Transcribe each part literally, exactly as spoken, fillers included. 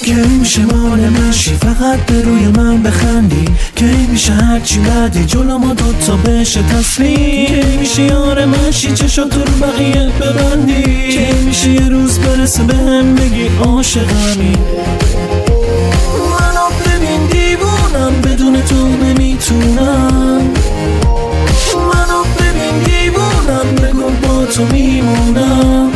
کی میشه مال منشی فقط به روی من بخندی؟ کی میشه هرچی بدی جلو ما دوتا بشه تسلیم؟ کی میشه یار منشی چشاتو رو بقیه ببندی؟ کی میشه یه روز برسه به هم بگی عاشقمی؟ منو ببین دیوونم بدون تو نمیتونم، منو ببین دیوونم بگو با تو میمونم.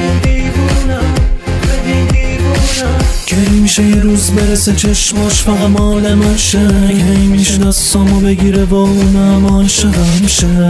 کی میشه یه روز برسه چشماش فقط مال من شه؟ کی میشه دستامو بگیره و اونم عاشقم شه؟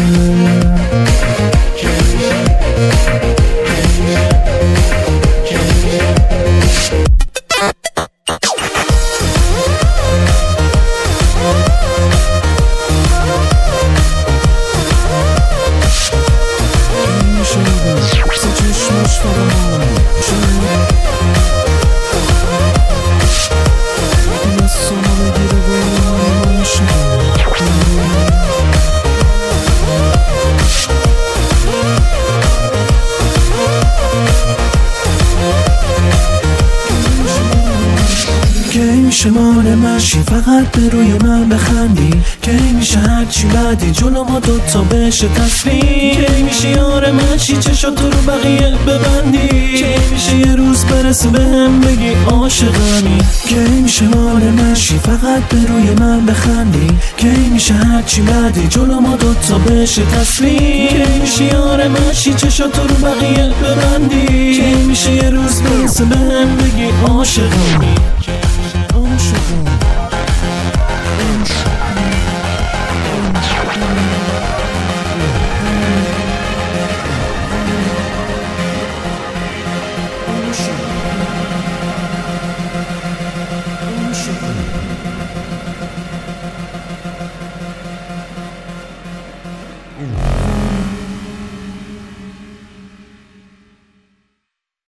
کی میشه مال منشی فقط به روی من بخندی؟ کی میشه هرچی بدی جلو ما دوتا بشه تسلیم؟ کی میشه یار منشی چشاتو رو بقیه ببندی؟ کی میشه یه روز برسه به هم بگی عاشقمی؟ کی میشه مال منشی فقط به روی من بخندی؟ کی میشه هرچی بدی جلو ما دوتا بشه تسلیم؟ کی میشه یار منشی چشاتو رو بقیه ببندی؟ کی میشه یه روز برسه به هم بگی عاشقمی؟